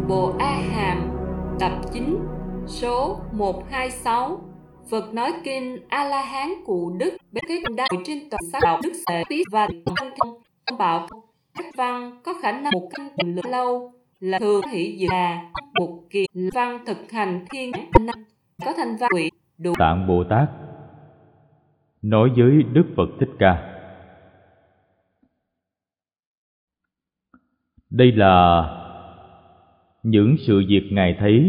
Bộ A Hàm, tập 9, số 126. Phật nói kinh A-la-hán Cụ Đức bế cái đa trên toàn sắc đạo đức sẽ biết và thanh thông bảo các văn có khả năng một căn tình lực lâu là thường hỷ dự là một kỳ văn thực hành thiên năng có thành văn quỷ đủ. Tạng Bồ Tát nói với Đức Phật Thích Ca: đây là những sự việc Ngài thấy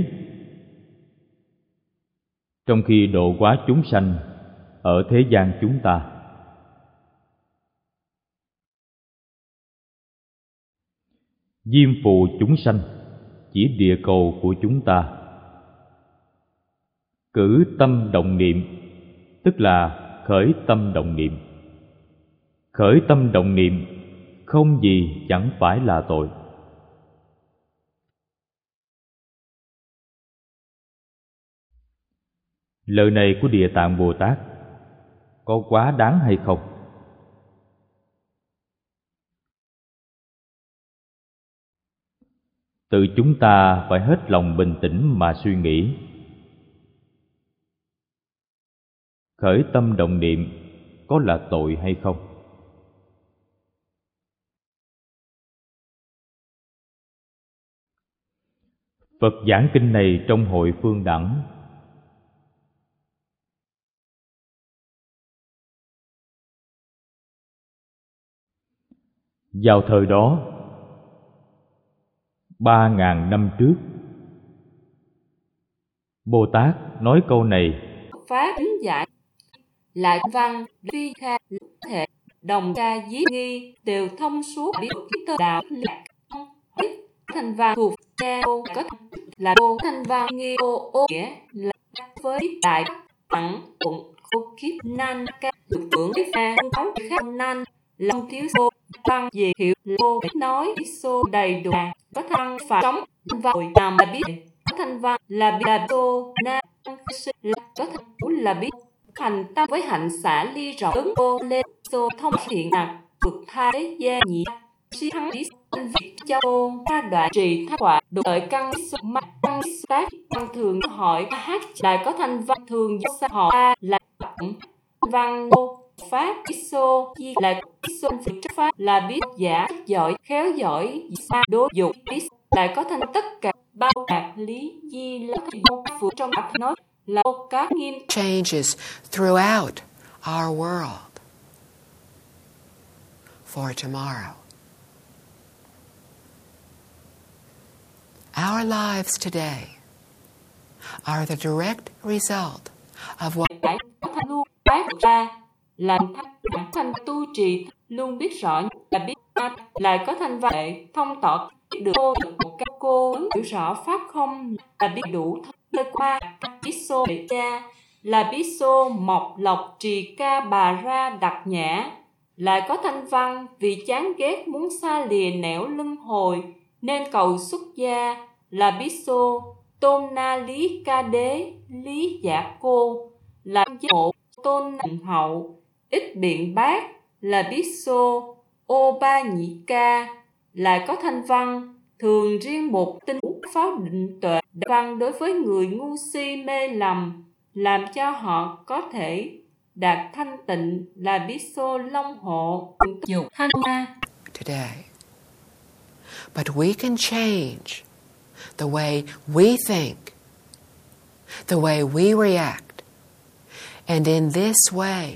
trong khi độ hóa chúng sanh ở thế gian chúng ta. Diêm phù chúng sanh chỉ địa cầu của chúng ta. Cử tâm động niệm, tức là khởi tâm động niệm. Khởi tâm động niệm không gì chẳng phải là tội. Lời này của Địa Tạng Bồ Tát có quá đáng hay không? Tự chúng ta phải hết lòng bình tĩnh mà suy nghĩ. Khởi tâm động niệm có là tội hay không? Phật giảng kinh này trong hội Phương Đẳng. Vào thời đó, 3.000 năm trước, Bồ Tát nói câu này: Pháp ứng giải lại văn phi kha thể đồng ca dí nghi đều thông suốt biết tơ đạo lạc thành văn thuộc ca ô có là ô thành văn nghi ô nghĩa là với đại tặng cũng khô kiếp nan ca được tưởng pha có khác nan lòng thiếu số văn gì hiểu lô nói số đầy đủ có thăng phải sống và hội nằm là biết có thành văn là tô na là có thành là biết thành tâm với hạnh xả ly rộng ứng ô lên số thông thiện nặng vượt thái gia nhị si thắng ý sinh vị cho ô ra đoạn trì thác quả đủ lợi căn số mắt căn tác căn thường hỏi hát lại có thành văn thường do xã họ a là văn ô pháp iso chi là iso pháp là biết giả giỏi khéo giỏi xa đối dục lại có thành tất cả bao đạt lý di là vô phụ trong mặt nói là các nghiêm changes throughout our world for tomorrow. Our lives today are the direct result of what luôn bác ra làm thành tu trì luôn biết rõ là biết lại có thành vệ thông tỏ được cô một các cô hiểu rõ pháp không là biết đủ nơi qua biết xô cha là biết xô mộc lộc trì ca bà ra đặc nhã lại có thanh văn vì chán ghét muốn xa lìa nẻo luân hồi nên cầu xuất gia là biết xô tôn na lý ca đế lý giả cô là hộ tôn nặng hậu ít biện bác là biết xô ô ba nhị ca lại có thanh văn thường riêng một tinh pháo định tuệ văn đối với người ngu si mê lầm làm cho họ có thể đạt thanh tịnh là biết xô long hộ dục thanh ma today. But we can change the way we think, the way we react. And in this way,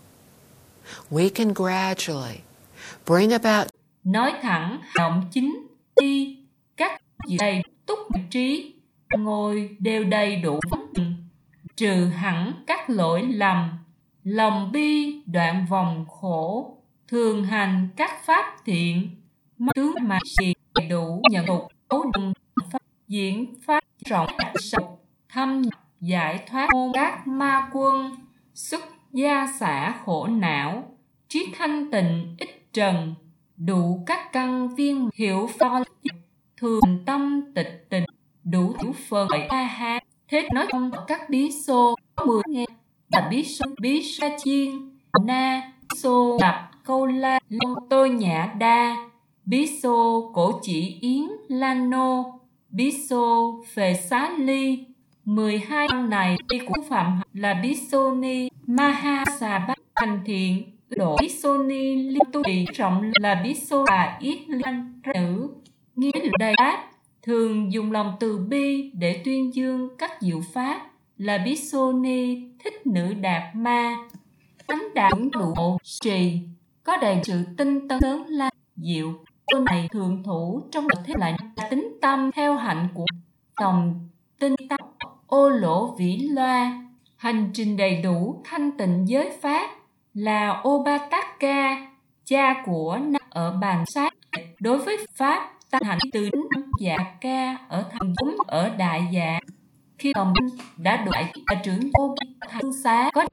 we can gradually bring about nói thẳng động chính đi các đầy túc trí ngồi đều đầy đủ trừ hẳn các lỗi lầm lòng bi đoạn vòng khổ thường hành các pháp thiện tướng mà gì đủ nhận tục ấu đồng pháp diễn pháp rộng sâu thâm giải thoát môn các ma quân xuất gia xả khổ não trí thanh tịnh ít trần đủ các căn viên hiểu pho thường tâm tịch tình đủ hiểu phần a ha thế nói trong các bí xô 10 nghe là bí sa chiên na xô lập câu la long tôi nhã đa bí xô cổ chỉ yến lan nô Bisso Phệ Xá Ly. 12 năm này của Phạm là Bissoni Mahasabha hành thiện, độ Bissoni Liên Tu Trì rộng là Bisso và Yết Lan nữ. Nghĩa là Đại Ác thường dùng lòng từ bi để tuyên dương các diệu pháp là Bissoni Thích Nữ Đạt Ma. Thánh đạo đủ hộ trì có đầy sự tinh tấn lớn lao diệu. Cô này thường thủ trong một thế lại tính tâm theo hạnh của dòng tinh tâm ô lỗ vĩ loa. Hành trình đầy đủ thanh tịnh giới pháp là Obataka, cha của năm ở bàn sát. Đối với pháp tăng hành từ dạ ca ở thần chúng ở đại dạ, khi đồng đã được đại trưởng ô thành xá có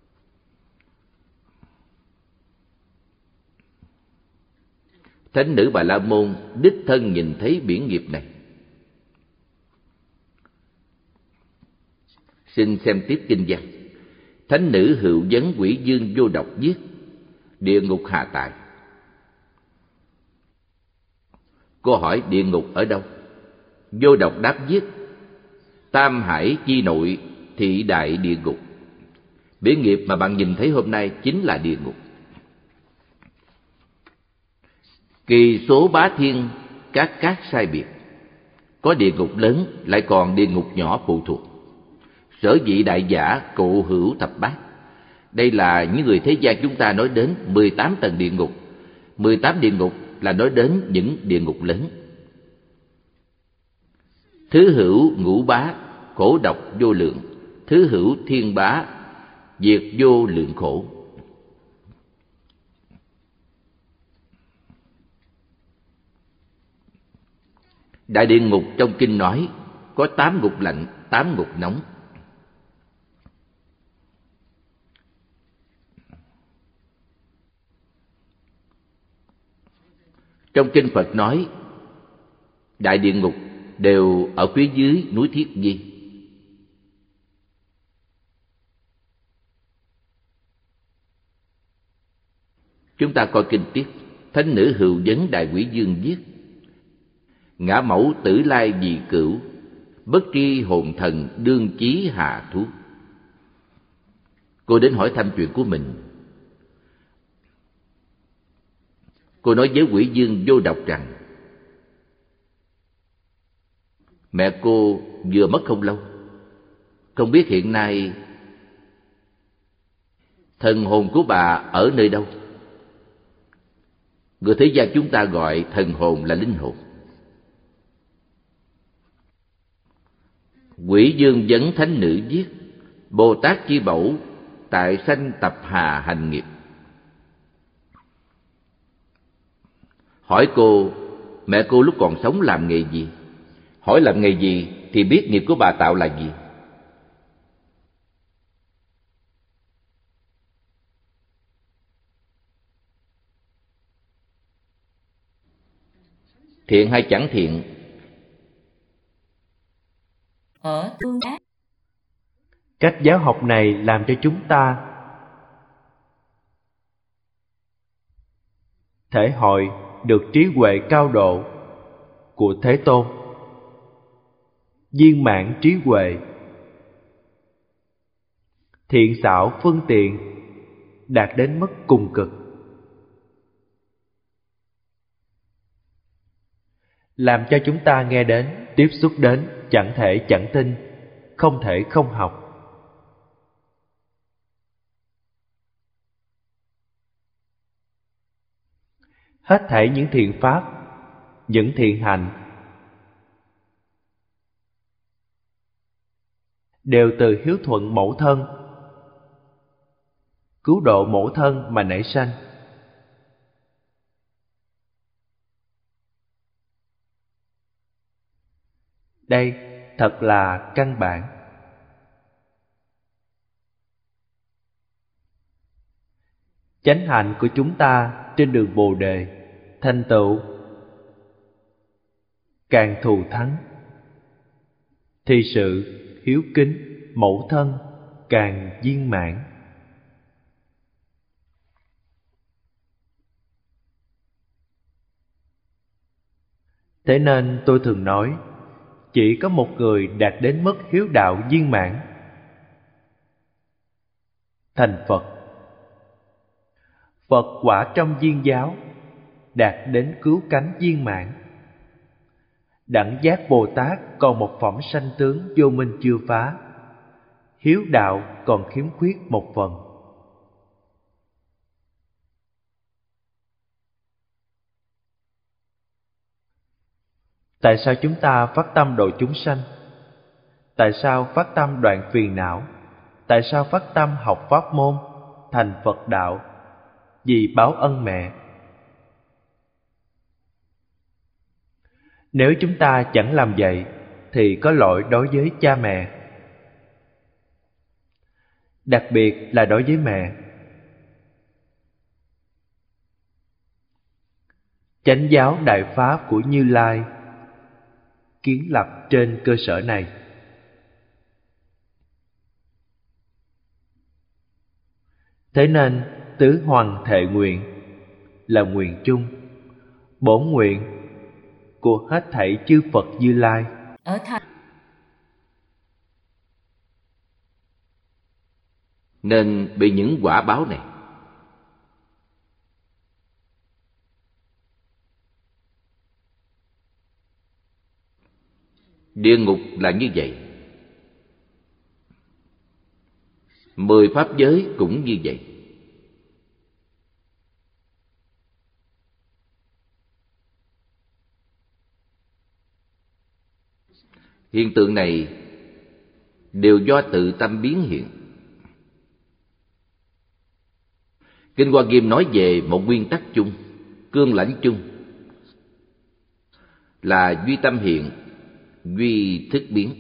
Thánh nữ Bà La Môn đích thân nhìn thấy biển nghiệp này. Xin xem tiếp kinh văn. Thánh nữ Hữu Vấn Quỷ Dương Vô Độc viết: địa ngục hạ tại. Cô hỏi địa ngục ở đâu? Vô Độc đáp viết: Tam Hải chi nội thị đại địa ngục. Biển nghiệp mà bạn nhìn thấy hôm nay chính là địa ngục. Kỳ số bá thiên, các cát sai biệt. Có địa ngục lớn, lại còn địa ngục nhỏ phụ thuộc. Sở dĩ đại giả cụ hữu thập bát. Đây là những người thế gian chúng ta nói đến 18 tầng địa ngục. 18 địa ngục là nói đến những địa ngục lớn. Thứ hữu ngũ bá, khổ độc vô lượng. Thứ hữu thiên bá, diệt vô lượng khổ. Đại địa ngục trong kinh nói có 8 ngục lạnh, 8 ngục nóng. Trong kinh Phật nói đại địa ngục đều ở phía dưới núi Thiết Di. Chúng ta coi kinh tiếp. Thánh nữ Hữu Vấn Đại Quỷ Dương viết: ngã mẫu tử lai dị cửu, bất tri hồn thần đương chí hạ thú. Cô đến hỏi thăm chuyện của mình. Cô nói với Quỷ Dương Vô Độc rằng mẹ cô vừa mất không lâu, không biết hiện nay thần hồn của bà ở nơi đâu. Người thế gian chúng ta gọi thần hồn là linh hồn. Quỷ Dương Vấn Thánh nữ viết: Bồ Tát chi bẩu, tại sanh tập hà hành nghiệp. Hỏi cô, mẹ cô lúc còn sống làm nghề gì? Hỏi làm nghề gì thì biết nghiệp của bà tạo là gì. Thiện hay chẳng thiện? ở tương ác. Cách giáo học này làm cho chúng ta thể hội được trí huệ cao độ của Thế Tôn, viên mãn trí huệ, thiện xảo phương tiện đạt đến mức cùng cực, làm cho chúng ta nghe đến, tiếp xúc đến, chẳng thể chẳng tin, không thể không học. Hết thảy những thiện pháp, những thiện hạnh đều từ hiếu thuận mẫu thân, cứu độ mẫu thân mà nảy sanh. Đây thật là căn bản. Chánh hạnh của chúng ta trên đường Bồ Đề thành tựu càng thù thắng, thì sự hiếu kính mẫu thân càng viên mãn. Thế nên tôi thường nói, chỉ có một người đạt đến mức hiếu đạo viên mãn. Thành Phật. Phật quả trong viên giáo, đạt đến cứu cánh viên mãn. Đẳng giác Bồ Tát còn một phẩm sanh tướng vô minh chưa phá, hiếu đạo còn khiếm khuyết một phần. Tại sao chúng ta phát tâm độ chúng sanh? Tại sao phát tâm đoạn phiền não? Tại sao phát tâm học pháp môn, thành Phật đạo? Vì báo ân mẹ. Nếu chúng ta chẳng làm vậy thì có lỗi đối với cha mẹ, đặc biệt là đối với mẹ. Chánh giáo đại pháp của Như Lai kiến lập trên cơ sở này. Thế nên tứ hoằng thệ nguyện là nguyện chung, bổn nguyện của hết thảy chư Phật Như Lai. Ở thành nên bị những quả báo này. Địa ngục là như vậy, 10 pháp giới cũng như vậy. Hiện tượng này đều do tự tâm biến hiện. Kinh Hoa Nghiêm nói về một nguyên tắc chung, cương lãnh chung, là duy tâm hiện, duy thức biến.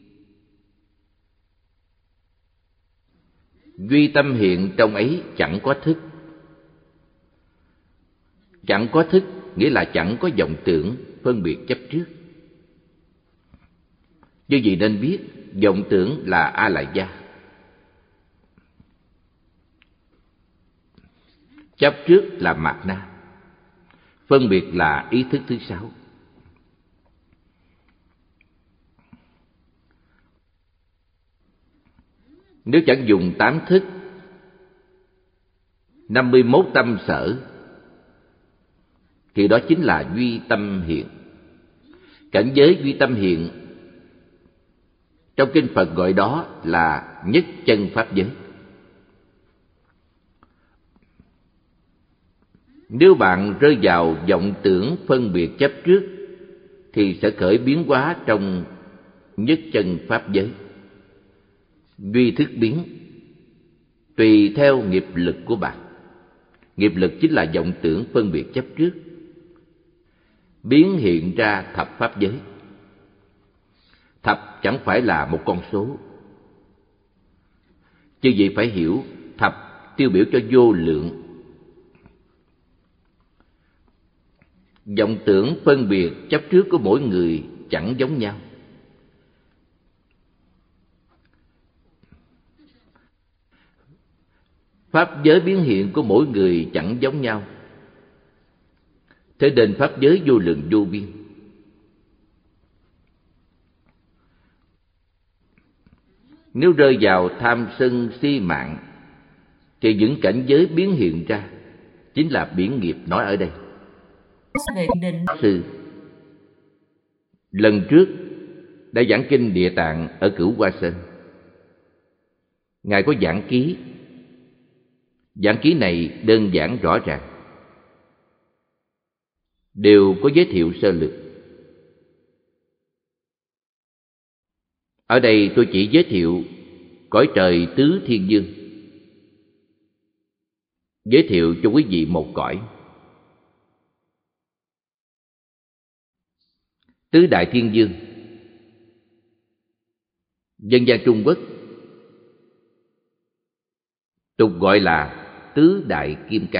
Duy tâm hiện trong ấy chẳng có thức. Chẳng có thức nghĩa là chẳng có vọng tưởng, phân biệt chấp trước. Như vậy nên biết vọng tưởng là A Lại Gia, chấp trước là Mạt Na, phân biệt là ý thức thứ 6. Nếu chẳng dùng 8 thức, 51 tâm sở, thì đó chính là duy tâm hiện. Cảnh giới duy tâm hiện trong kinh Phật gọi đó là nhất chân pháp giới. Nếu bạn rơi vào vọng tưởng phân biệt chấp trước thì sẽ khởi biến hóa trong nhất chân pháp giới, duy thức biến, tùy theo nghiệp lực của bạn. Nghiệp lực chính là vọng tưởng phân biệt chấp trước, biến hiện ra thập pháp giới. Thập chẳng phải là một con số. Chứ gì phải hiểu thập tiêu biểu cho vô lượng. Vọng tưởng phân biệt chấp trước của mỗi người chẳng giống nhau. Pháp giới biến hiện của mỗi người chẳng giống nhau. Thế nên pháp giới vô lượng vô biên. Nếu rơi vào tham sân si mạng thì những cảnh giới biến hiện ra chính là biển nghiệp nói ở đây. Sư lần trước đã giảng kinh Địa Tạng ở Cửu Hoa Sơn. Ngài có giảng ký. Giảng ký này đơn giản rõ ràng, đều có giới thiệu sơ lược. Ở đây tôi chỉ giới thiệu cõi trời tứ thiên dương, giới thiệu cho quý vị một cõi. Tứ đại thiên dương, dân gian Trung Quốc tục gọi là tứ đại kim cang.